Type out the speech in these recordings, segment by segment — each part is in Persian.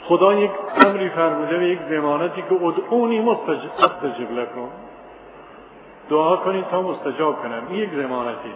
خدا یک امری فرموده و یک ضمانتی که ادعونی استجب لکم، دعا کنید تا مستجاب کنم. این یک ضمانتی.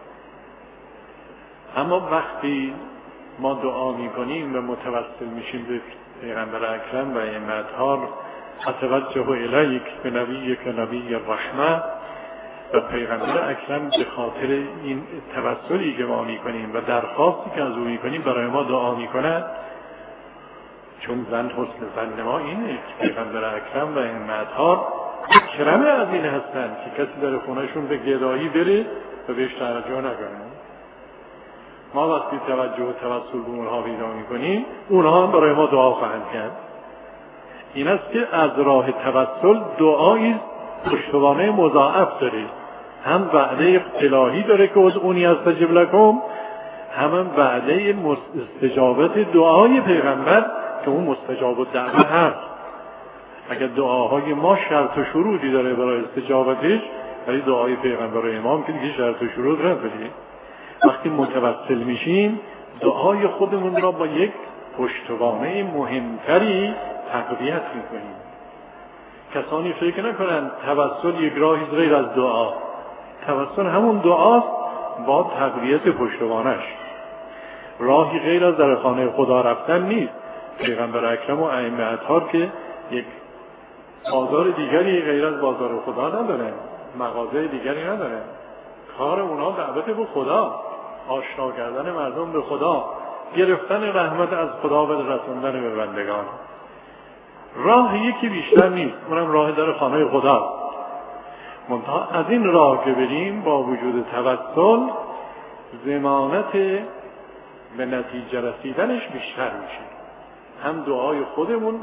اما وقتی ما دعا میکنیم و متوسل میشیم به پیغمبر اکرم و این اطهار، اتوجه الیک به نبی که نبی رحمه، و پیغمبر اکرم به خاطر این توسلی که ما میکنیم و درخواستی که از او میکنیم برای ما دعا میکنه. چون حسن ظن ما اینه که پیغمبر اکرم و این اطهار اکرم از این هستن که کسی در خونهشون به گدایی بره و بهش توجه نکنه. ما وقتی توجه و توسل به اونها پیدا میکنیم، اونها هم برای ما دعا خواهند کرد. این است که از راه توسل دعایی پشتوانه مضاعف داره. هم وعده الهی داره که ادعونی استجب لکم، هم وعده استجابت دعای پیغمبر که اون مستجاب الدعوه هست. اگر دعاهای ما شرط و شروطی داره برای استجابتش، ولی دعای پیغمبر و امام که دیگه شرط و شروط نداره. وقتی متوسل میشیم دعای خودمون را با یک پشتوانه مهمتری تقویت میکنیم. کسانی فکر نکنند توسل یک راهی غیر از دعا. توسل همون دعاست با تقویت پشتوانش. راهی غیر از در خانه خدا رفتن نیست. پیغمبر اکرم و ائمه اطهار که یک بازار دیگری غیر از بازار خدا ندارن، مغازه دیگری ندارن. کار اونا دعوت به خدا، آشنا کردن مردم به خدا، گرفتن رحمت از خدا و رسوندن به بندگان. راه یکی بیشتر نیست، اونم راه در خانه خدا. منتها از این راه که بریم با وجود توسل، ضمانت به نتیجه رسیدنش بیشتر میشه. هم دعای خودمون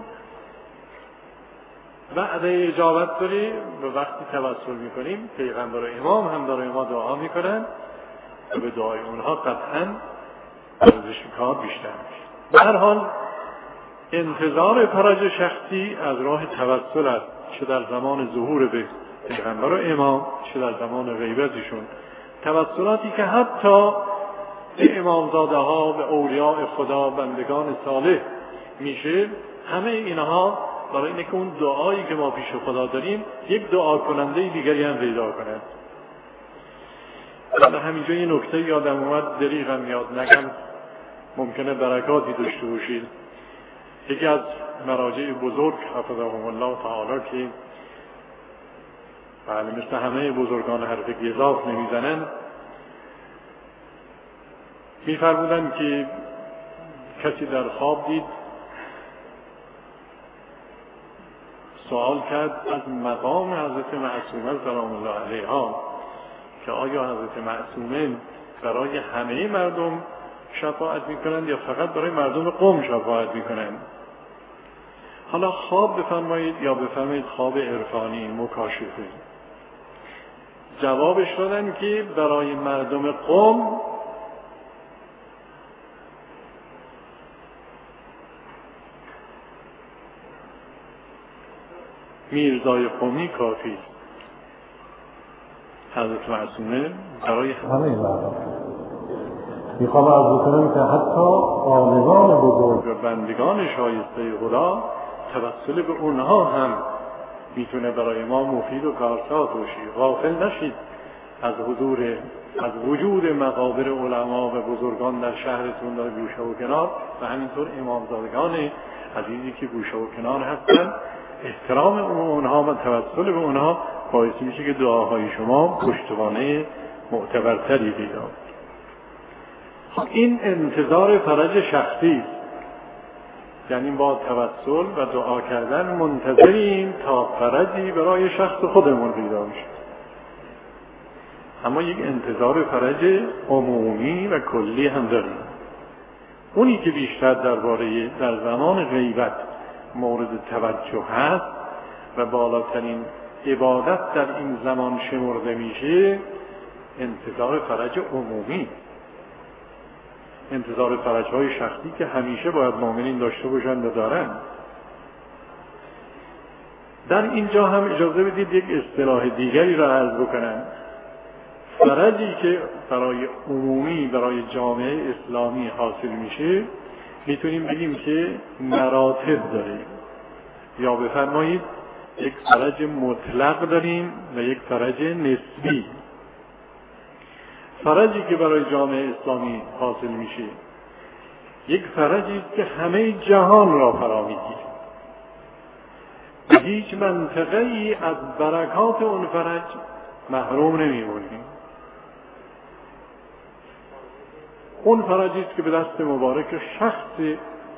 وعده اجابت داریم و وقتی توسل میکنیم پیغمبر و امام هم برای ما دعا میکنن و به دعای اونها قطعا ارزش کار بیشتر میشه. به هر حال انتظار فرج شخصی از راه توسل است، چه در زمان ظهور به پیغمبر و امام چه در زمان غیبتشون. توسلاتی که حتی به امامزاده ها و اولیاء خدا، بندگان صالح میشه، همه اینها برای اینه که اون دعایی که ما پیش خدا داریم یک دعا کننده دیگری هم پیدا کنه. من همینجا یه نکته یادم اومد، دریغم یاد نگم، ممکنه برکاتی داشته باشید. یکی از مراجع بزرگ حفظهم الله تعالی که بله مثل همه بزرگان حرف گزاف نمیزنن، میفرمودن که کسی در خواب دید، سوال کرد از مقام حضرت معصومه سلام الله علیها که آیا حضرت معصومه برای همه مردم شفاعت میکنند یا فقط برای مردم قم شفاعت میکنند؟ حالا خواب بفرمایید یا بفرمایید خواب عرفانی مکاشفه. جوابش دادن که برای مردم قم میرزای قمی کافی، حضرت معصومه برای همه مردم. میخوام عرض کنم که حتی عالمان بزرگ و بندگان شایسته خدا توسل به اونها هم میتونه برای ما مفید و کارساز باشی. غافل نشید از وجود مقابر علما و بزرگان در شهرتون در گوشه و کنار و همینطور امامزادگان عزیزی که گوشه و کنار هستن. احترام اونها و توسل به اونها باعث میشه که دعاهای شما پشتوانه معتبرتری پیدا. این انتظار فرج شخصی است، یعنی با توسل و دعا کردن منتظریم تا فرجی برای شخص خودمون پیدا بشه. اما یک انتظار فرج عمومی و کلی هم داریم. اونی که بیشتر در زمان غیبت مورد توجه هست و بالاترین عبادت در این زمان شمرده میشه، انتظار فرج عمومی، انتظار فرج‌های شخصی که همیشه باید مؤمنین داشته باشند و دارن. در اینجا هم اجازه بدید یک اصطلاح دیگری را عرض بکنم. فرجی که برای عمومی، برای جامعه اسلامی حاصل میشه، میتونیم بگیم که مراتب داره، یا بفرمایید یک فرج مطلق داریم و یک فرج نسبی. فرجی که برای جامعه اسلامی حاصل میشه یک فرجی است که همه جهان را فرا میگیره، هیچ منطقه ای از برکات اون فرج محروم نمیمونیم. اون فرجی است که به دست مبارک شخص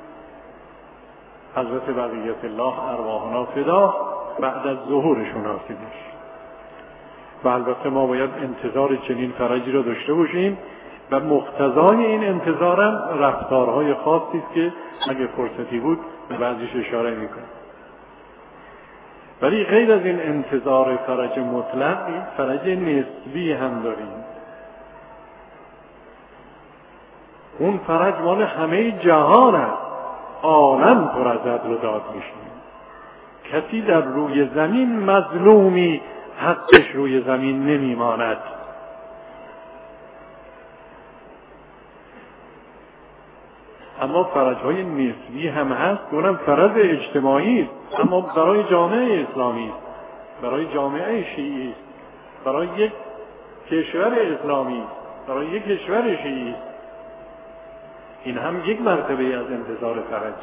حضرت بقیت الله ارواحنا فدا بعد از ظهورشون حاصل میشه. و البته ما باید انتظار چنین فرجی را داشته باشیم و مقتضای این انتظارم رفتارهای خاصی است که اگه فرصتی بود به بعضیش اشاره میکنم. ولی غیر از این انتظار فرج مطلق، فرج نسبی هم داریم. اون فرج مال همه جهان است، عالم پر از عدل و داد میشه. کسی در روی زمین مظلومی حقش روی زمین نمیماند. اما فرج‌های نسبی هم هست، اونم فرج اجتماعی است، اما برای جامعه اسلامی است، برای جامعه شیعی است، برای یک کشور اسلامی است، برای یک کشور شیعی است. این هم یک مرتبه از انتظار فرج.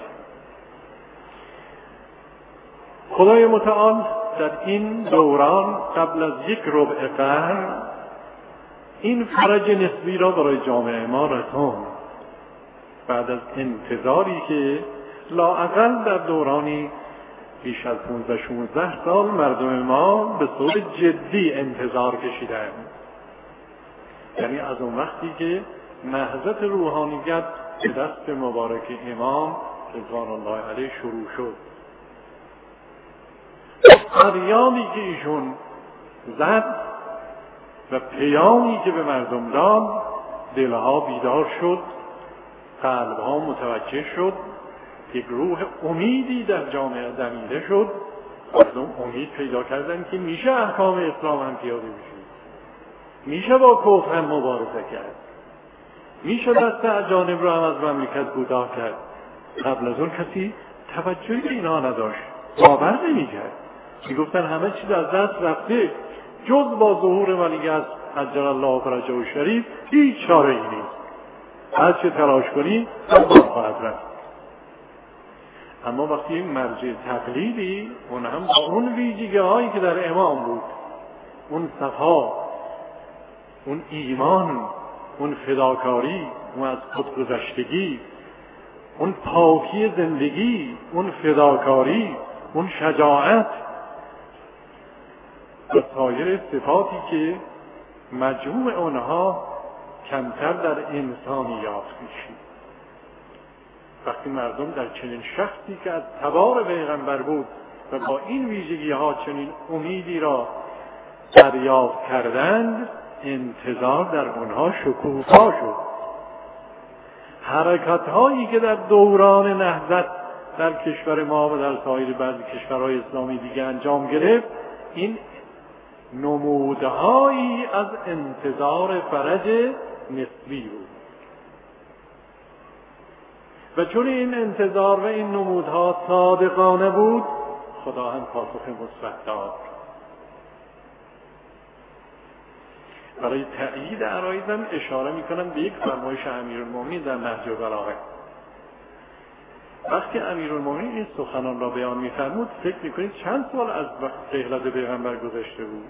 خدای متعال در این دوران قبل از یک ربع قرن این فرج نسبی را برای جامعه ما رساند. بعد از انتظاری که لااقل در دورانی بیش از 15-16 سال مردم ما به صورت جدی انتظار کشیدند، یعنی از اون وقتی که نهضت روحانیت به دست مبارک امام رضوان الله علیه شروع شد، فریادی که ایشون زد و پیامی که به مردم داد، دلها بیدار شد، قلبها متوجه شد، یک روح امیدی در جامعه دمیده شد. مردم امید پیدا کردن که میشه احکام اسلام هم پیاده بشه، میشه با کفر هم مبارزه کرد، میشه دست اجانب رو هم از مملکت کوتاه کرد. قبل از اون کسی توجهی به اینا نداشت، باور نمی‌کرد، میگفتن همه چیز از دست رفته، جز با ظهور ولیعصر عجل الله فرجه و شریف هیچ چاره‌ای نیست، هر چه تلاش کنی هم خواهد رفت. اما وقتی این مرجع تقلیدی، اون هم با اون ویژگی‌هایی که در امام بود، اون صفا، اون ایمان، اون فداکاری، اون از خودگذشتگی، اون پاکی زندگی، اون فداکاری، اون شجاعت و سایر صفاتی که مجموع اونها کمتر در انسانی یافت میشه. وقتی مردم در چنین شخصی که از تبار پیغمبر بود و با این ویژگی ها چنین امیدی را دریافت کردند، انتظار در اونها شکوفا شد. حرکت هایی که در دوران نهضت در کشور ما و در سایر بعضی کشورهای اسلامی دیگه انجام گرفت، این نمودهایی از انتظار فرج نسبی بود. و چون این انتظار و این نمودها صادقانه بود، خدا هم پاسخ مثبت داد. برای تأیید عرایضم اشاره میکنم به یک فرمایش امیرالمومنین در نهج البلاغه. وقتی امیرالمومنین این سخنان را بیان میفرمود، فکر میکنید چند سال از وقت رحلت پیغمبر گذشته بود؟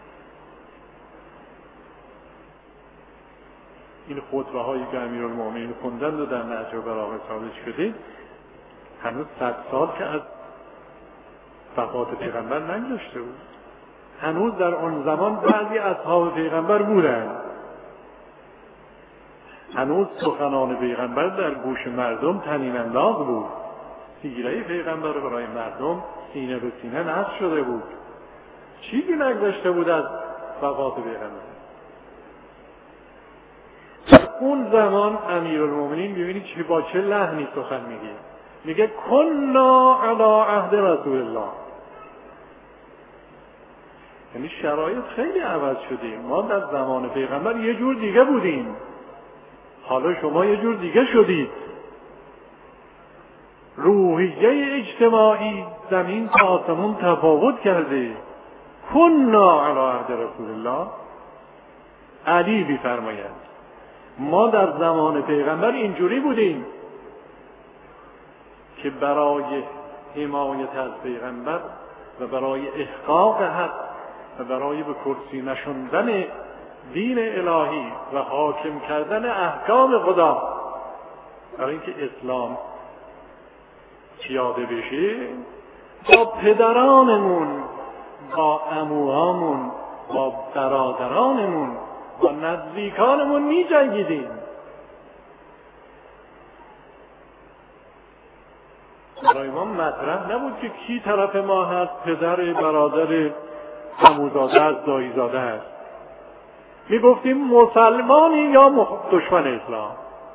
این خطبه هایی که امیرالمومنین خوندند و در نهج البلاغه ثابت شده، هنوز 100 سال که از وفات پیغمبر نگذشته بود. هنوز در آن زمان بعضی اصحاب پیغمبر بودند. هنوز سخنان پیغمبر در گوش مردم طنین انداز بود. سیره پیغمبر برای مردم سینه به سینه نقش شده بود. چیزی نگذشته بود از وفات پیغمبر. در اون زمان امیرالمومنین ببینید چه با چه لحنی سخن میگه. میگه کنا علی عهد رسول الله. یعنی شرایط خیلی عوض شده. ما در زمان پیغمبر یه جور دیگه بودیم، حالا شما یه جور دیگه شدید. روحیه اجتماعی زمین تا آسمون تفاوت کرده. کنا علی عهد رسول الله، علی می‌فرماید ما در زمان پیغمبر اینجوری بودیم که برای حمایت از پیغمبر و برای احقاق حق و برای به کرسی نشوندن دین الهی و حاکم کردن احکام خدا، برای اینکه اسلام پیاده بشه، با پدرانمون، با عموهامون، با برادرانمون، با نزدیکانمون می جنگیدیم. برای ما مطرح نبود که کی طرف ما هست، پدر، برادر، عموزاده است، داییزاده است. می گفتیم مسلمانی یا دشمن اسلام.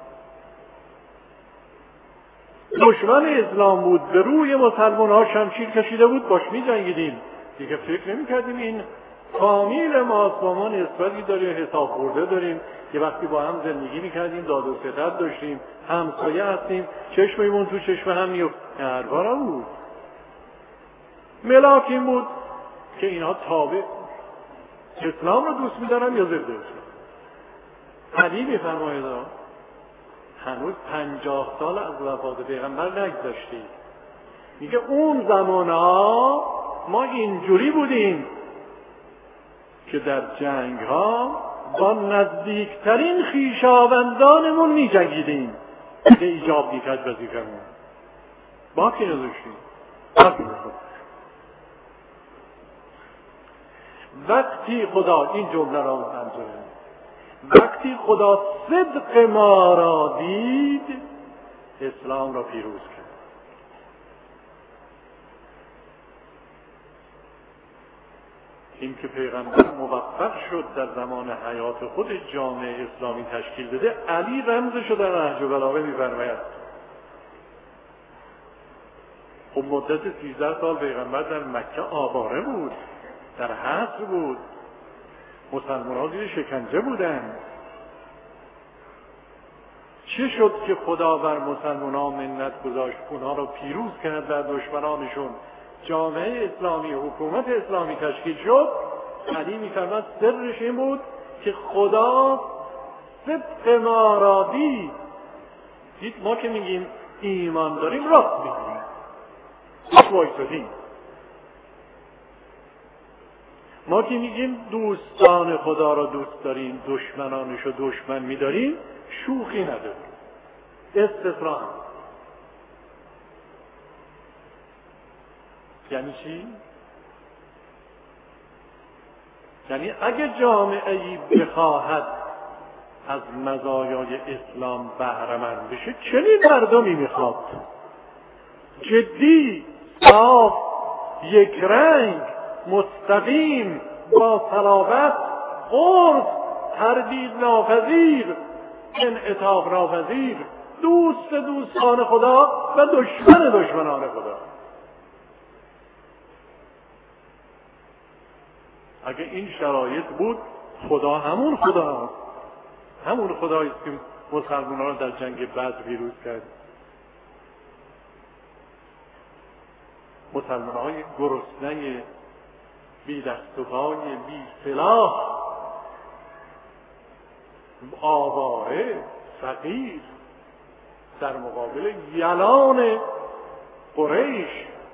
دشمن اسلام بود، به روی مسلمان ها شمشیر کشیده بود، باش می جنگیدیم. دیگه فکر نمی کردیم این فامیل ماست، با ما نسبتی داریم، حساب خورده داریم، که وقتی با هم زندگی میکردیم داد و ستد داشتیم، همسایه هستیم، چشممون تو چشم هم میفت. هرگاه بود. ملاک این بود که اینها تابع اسلام رو دوست میدارن یا ضد اسلام. علی میفرماید هنوز 50 سال از وفات پیغمبر نگذشته. میگه اون زمانها ما اینجوری بودیم که در جنگ ها با نزدیکترین خویشاوندانمون می جنگیدیم که ایجاب میکرد وظیفمون. باقی نداشتیم. وقتی خدا، این جمله را متنجره، وقتی خدا صدق ما را دید، اسلام را پیروز کرد. این که پیغمبر موفق شد در زمان حیات خود جامعه اسلامی تشکیل بده، علی رمزشو در نهج البلاغه می‌فرماید. خب مدت 13 سال پیغمبر در مکه آواره بود، در حصر بود، مسلمان‌ها زیر شکنجه بودند. چه شد که خدا بر مسلمان‌ها منت گذاشت، اونها را پیروز کرد در دشمنانشون، جامعه اسلامی، حکومت اسلامی تشکیل شد؟ علی می‌فرماید سرش این بود که خدا صدق ما را دید. ما که میگیم ایمان داریم، راست میگیم، وایسادیم. ما که میگیم دوستان خدا را دوست داریم، دشمنانش رو دشمن می‌داریم، شوخی نداریم. استثناء. یعنی چی؟ یعنی اگه جامعه‌ای بخواهد از مزایای اسلام بهره‌مند بشه، چنین مردمی میخواد جدی، صاف، یک رنگ، مستقیم، با صلابت، قرص، تردید ناپذیر، انعطاف ناپذیر، دوست دوستان خدا و دشمن دشمنان خدا. اگه این شرایط بود، خدا همون خداست، همون خدایی است که مسلمانان را در جنگ بدر پیروز کرد. مسلمان‌های گرسنه، بی دست و پای، بی سلاح، آواره، فقیر، در مقابل یلان قریش،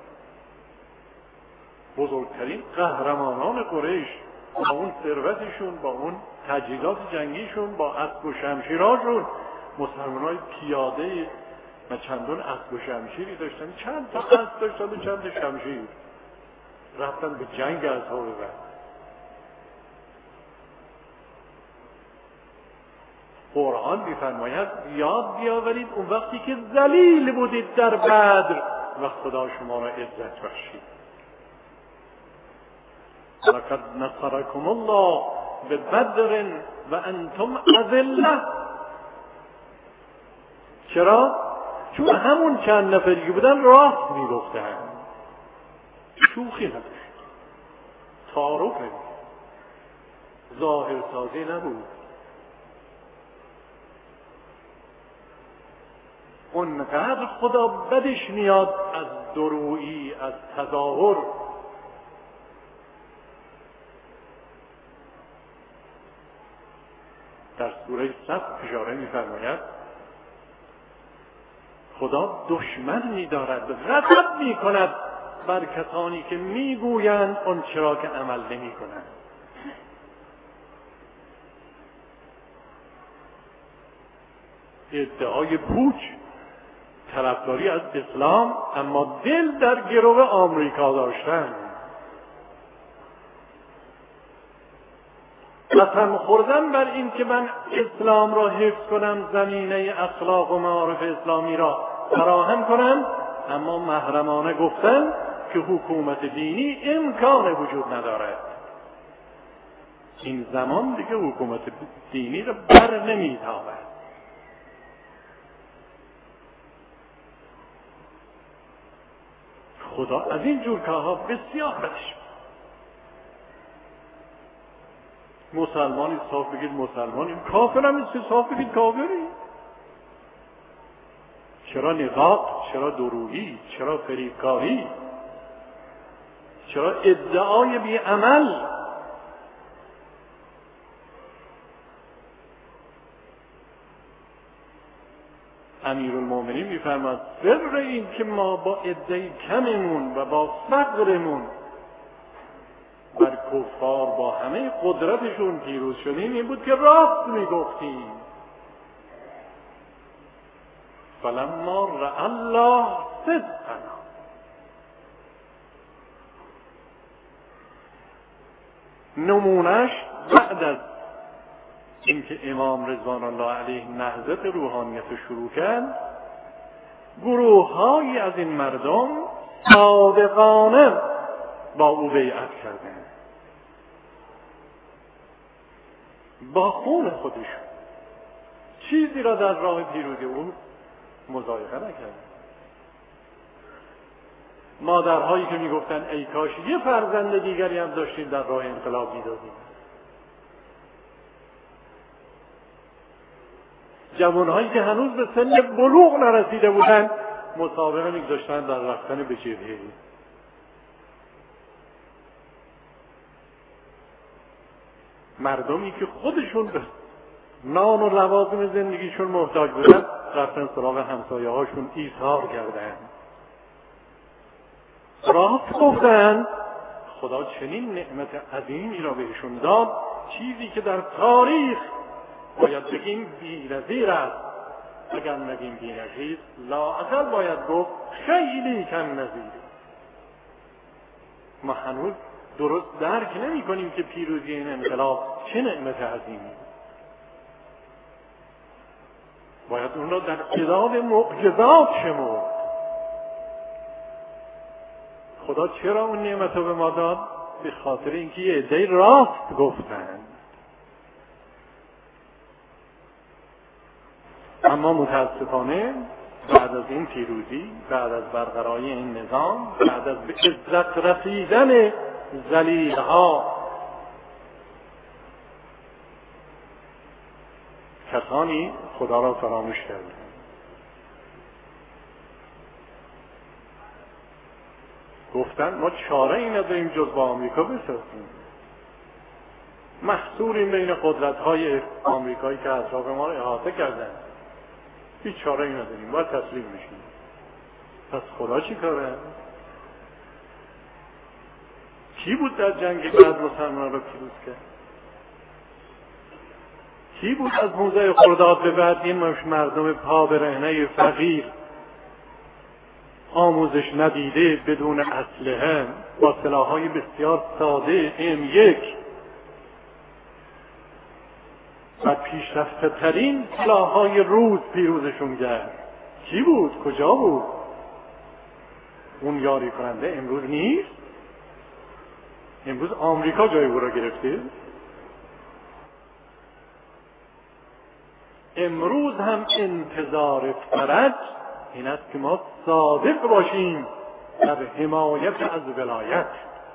بزرگترین قهرمانان قریش، با اون ثروتشون، با اون تجهیزات جنگیشون، با اسب و شمشیراشون، مسلمان‌های پیاده و چندان اسب و شمشیری داشتن، چند تا اسب داشتن و چند تا شمشیر، رفتن به جنگ از ها ببرد. قرآن می‌فرماید یاد بیاورید اون وقتی که ذلیل بودید در بدر و خدا شما را عزت بخشید. لقد نصركم الله ببدر و انتم اذله. چرا؟ چون همون چند نفری که بودن راست میگفتن، شوخی نداشت، تعارف نبود، ظاهر سازی نبود. اونقدر خدا بدش میاد از درویی، از تظاهر. در سوره صف اشاره می‌فرماید خدا دشمن می‌دارد، غضب می‌کند بر کسانی که می‌گویند اون چرا که عمل نمی‌کنند. ادعای پوچ، طرفداری از اسلام، اما دل در گرو آمریکا داشتن، قسم خوردن بر این که من اسلام را حفظ کنم، زمینه اخلاق و معارف اسلامی را فراهم کنم، اما محرمانه گفتن که حکومت دینی امکان وجود ندارد. این زمان دیگه حکومت دینی را بر نمیتابد. خدا از این جور کارها بسیار بدش. مسلمانی صاف بگید مسلمانی، کافر هم است صاف بگید کافری. چرا نفاق؟ چرا دروغی؟ چرا فریبکاری؟ چرا ادعای بی عمل؟ امیرالمومنین میفرماد سر این که ما با عده کممون و با فقرمون بر کفار با همه قدرتشون پیروز شدیم این بود که راست میگفتیم. فلما رأى الله صدقنا. نمونش بعد از اینکه امام رضوان الله علیه نهضت روحانیت شروع کرد، گروه‌هایی از این مردم صادقانه با او بیعت کردند، با خون خودشون چیزی را در راه پیروزی او مضایقه نکردند. مادرهایی که میگفتن ای کاش یه فرزند دیگری هم داشتیم در راه انقلاب میدادیم. جوانهایی که هنوز به سن بلوغ نرسیده بودند مسابقه میگذاشتن در رفتن به جبهه. مردمی که خودشون به نان و لوازم زندگیشون محتاج بودن رفتن سراغ همسایه هاشون ایثار کردن، راست گفتن. خدا چنین نعمت عظیمی را بهشون داد، چیزی که در تاریخ باید بگیم بی‌نظیر است. اگر نگیم بی‌نظیر، لااقل باید گفت خیلی کم نظیر. ما هنوز درست درک نمی کنیم که پیروزی این انقلاب چه نعمت عظیمی. باید اون را در عداد معجزات شمرد. خدا چرا اون نعمت رو به ما داد؟ به خاطر اینکه یه عده راست گفتن. اما متاسفانه بعد از این پیروزی، بعد از برقراری این نظام، بعد از به عزت رسیدن ذلیل‌ها، کسانی خدا را فراموش کردند. گفتن ما چاره ای نداریم جز با آمریکا بسازیم. محصوریم بین قدرت‌های آمریکایی که اطراف ما را احاطه کردند. هیچ چاره ای نداریم، باید تسلیم بشیم. پس خدا چی کاره؟ کی بود در جنگ بعد مسلمان را پیروز کرد؟ کی بود از موزه خرداد به بعد این مردم پا برهنه فقیر، آموزش ندیده، بدون اسلحه، با سلاح‌های بسیار ساده M1 و پیشرفته ترین سلاح‌های روز پیروزشون کرد؟ کی بود؟ کجا بود؟ اون یاری کننده امروز نیست؟ امروز آمریکا جای او را گرفته؟ امروز هم انتظار فرج این است که ما صادق باشیم در حمایت از ولایت.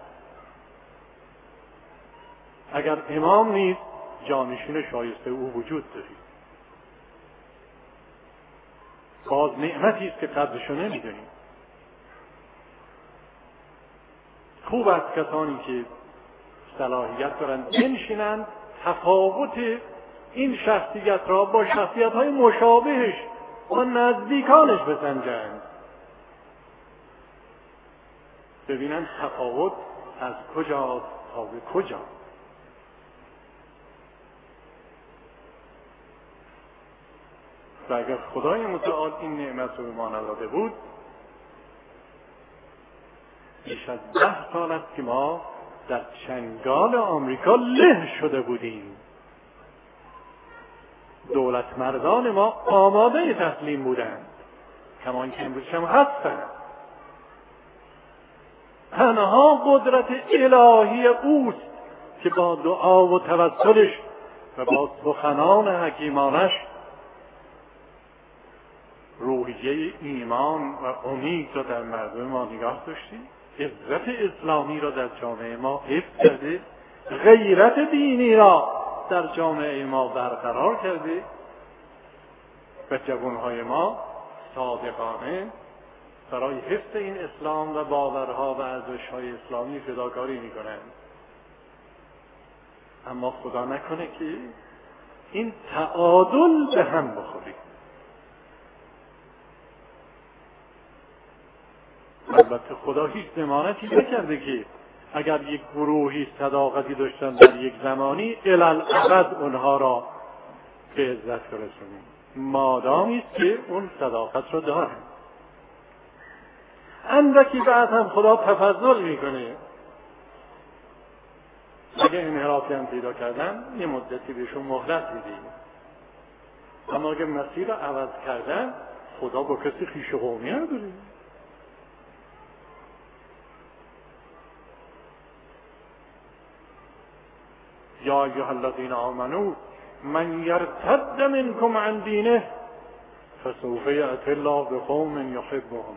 اگر امام نیست جانشین شایسته او وجود دارید. باز نعمتی است که قدرشو نمیدونیم. خوب است کسانی که صلاحیت دارند بنشینند تفاوت این شخصیت را با شخصیت‌های مشابهش و نزدیکانش بسنجند، ببینند تفاوت از کجاست تا به کجا. و اگر خدای متعال این نعمت رو به ما نداده بود، بیش از 10 سال است که ما در چنگال آمریکا له شده بودیم. دولت مردان ما آماده تسلیم بودند، کمان که امروز هم هستند. تنها قدرت الهی اوست که با دعا و توسلش و با سخنان حکیمانش روحیه ایمان و امید را در مردم ما نگاه داشته، عزت اسلامی را در جامعه ما حفظ کرده، غیرت دینی را در جامعه ما برقرار کرده و جوانهای ما صادقانه برای حفظ این اسلام و باورها و ارزش‌های اسلامی فداکاری می‌کنند. اما خدا نکنه که این تعادل به هم بخوره. البته خدا هیچ ضمانتی نکرده که اگر یک گروهی صداقتی داشتن در یک زمانی الالعبد اونها را به عزت برسونیم، مادامی است که اون صداقت را دارن. اندکی بعد هم خدا تفضل میکنه، اگه انحرافی هم پیدا کردن یه مدتی بهشون مهلت میدیم، اما اگه مسیر را عوض کردن خدا با کسی خویش قومی نداره. یا ایها الذین آمنوا من یرتد منکم عن دینه فسوف یأتی الله بقوم یحبهم.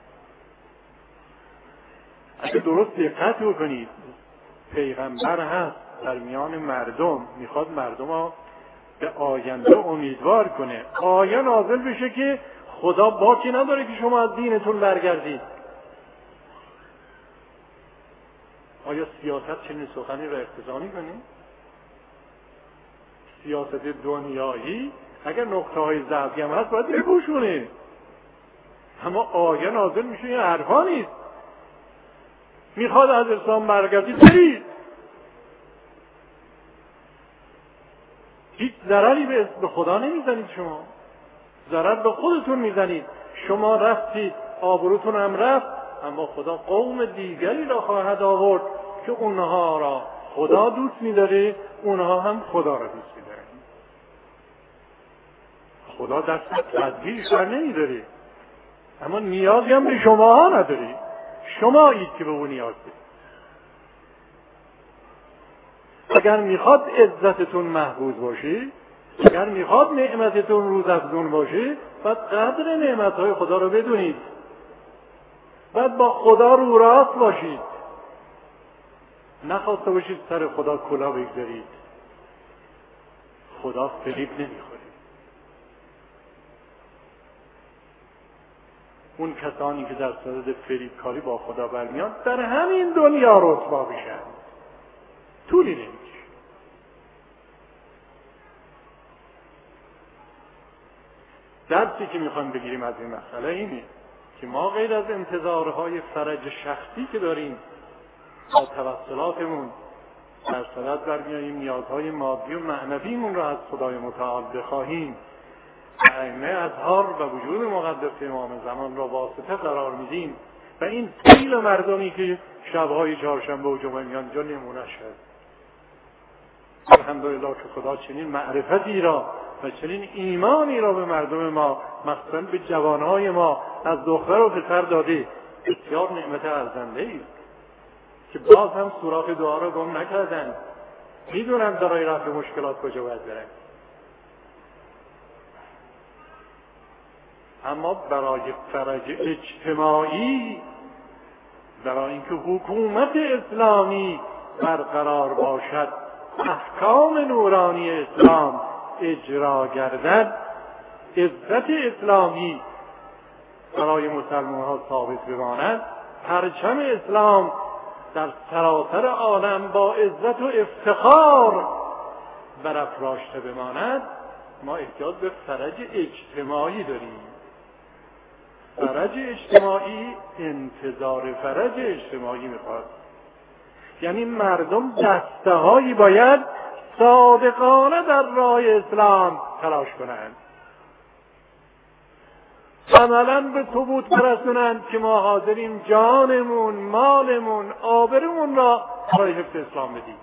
اگه درست دقت بکنید، پیغمبر هست در میان مردم، میخواد مردم ها به آینده امیدوار کنه، آیه نازل بشه که خدا باکی نداره که شما از دینتون برگردید. آیا سیاست چنین سخنی را اقتضا میکنه؟ سیاست دنیایی اگر نقطه‌های ضعفی هم هست باید بپوشونه، اما آیه نازل میشه این حرفا نیست. میخواد از اسلام برگردید برید، هیچ ضرری به خدا نمیزنید، شما ضرر به خودتون میزنید. شما رفتید، آبروتون هم رفت، اما خدا قوم دیگری را خواهد آورد که اونها را خدا دوست می‌داره، اونها هم خدا را دوست می‌دارن. خدا دست تدبیرش بر نمی‌داره، اما نیازی هم به شما نداره. شما اید که به اون نیاز دارید. اگر میخواد عزتتون محفوظ باشه، اگر میخواد نعمتتون روزافزون باشه، باید قدر نعمتهای خدا رو بدونید، باید با خدا رو راست باشید، نخواسته باشید سر خدا کلا بگذارید. خدا فریب نمیخوره. اون کسانی که در صدد فریبکاری با خدا برمیان در همین دنیا رسوا میشن، طولی نمیشه. درسی که میخوایم بگیریم از این مسئله اینه که ما غیر از انتظارهای فرج شخصی که داریم با توسلاتمون در صدد برمیاییم نیازهای مادی و معنویمون را از خدای متعال بخواهیم، ائمه اطهار و وجود مقدس امام زمان را واسطه قرار میدیم و این سیل مردمی که شبهای چهارشنبه و جمعه میان جا نمونه شد. الحمدلله که خدا چنین معرفتی را و چنین ایمانی را به مردم ما، مخصوصا به جوانهای ما از دختر و پسر داده. بسیار نعمت ارزنده است که باز هم سوراخ دعا را گم نکردند، میدونند برای رفع مشکلات کجا باید برن. اما برای فرج اجتماعی، برای اینکه حکومت اسلامی برقرار باشد، احکام نورانی اسلام اجرا گردد، عزت اسلامی برای مسلمان ها ثابت بماند، پرچم اسلام در سراسر عالم با عزت و افتخار برافراشته بماند، ما احتیاج به فرج اجتماعی داریم. فرج اجتماعی انتظار فرج اجتماعی میخواد. یعنی مردم دسته‌هایی باید صادقانه در راه اسلام تلاش کنند، عملاً به ثبوت برسونند که ما حاضریم جانمون، مالمون، آبرومون را برای حفظ اسلام بدیم.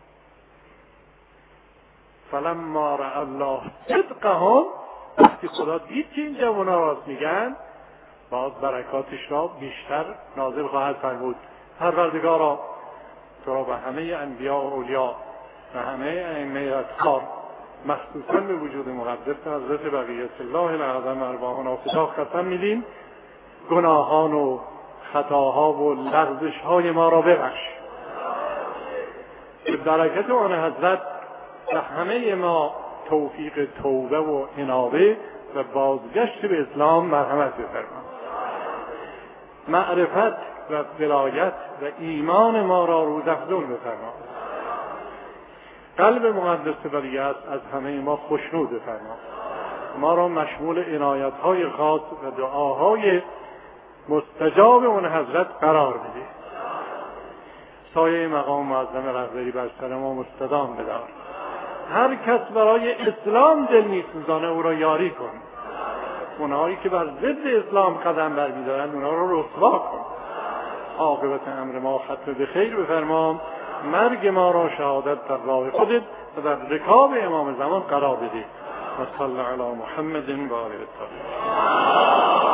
فلما رأى الله صدقهم، وقتی خدا دید که این جوان‌ها راست میگن، باز برکاتش را بیشتر نازل خواهد فرمود. پروردگارا تو را به همه انبیا و اولیا و همه ائمه اطهار، مخصوصا به وجود مقدس حضرت بقیت الله الاعظم ارواحنا فدا قسم میدیم، گناهان و خطاها و لغزش‌های ما را ببخش. به برکت آن حضرت به همه ما توفیق توبه و انابه و بازگشت به اسلام مرحمت بفرما. معرفت و ولایت و ایمان ما را روزافزون بفرما. قلب مقدس ولیت از همه ما خوشنود بفرما. ما را مشمول عنایت‌های خاص و دعاهای مستجاب اون حضرت قرار بده. سایه مقام معظم رهبری بر سر ما مستدام بدار. هر کس برای اسلام دل می‌سوزانه او را یاری کن. اونهایی که بر ضد اسلام قدم برمی‌دارند اونها را رسوا کن. عاقبت امر ما ختم به خیر بفرما. مرگ ما را شهادت در راه خودت و در رکاب امام زمان قرار بده. و صلی علی محمد و آله الطاهرین.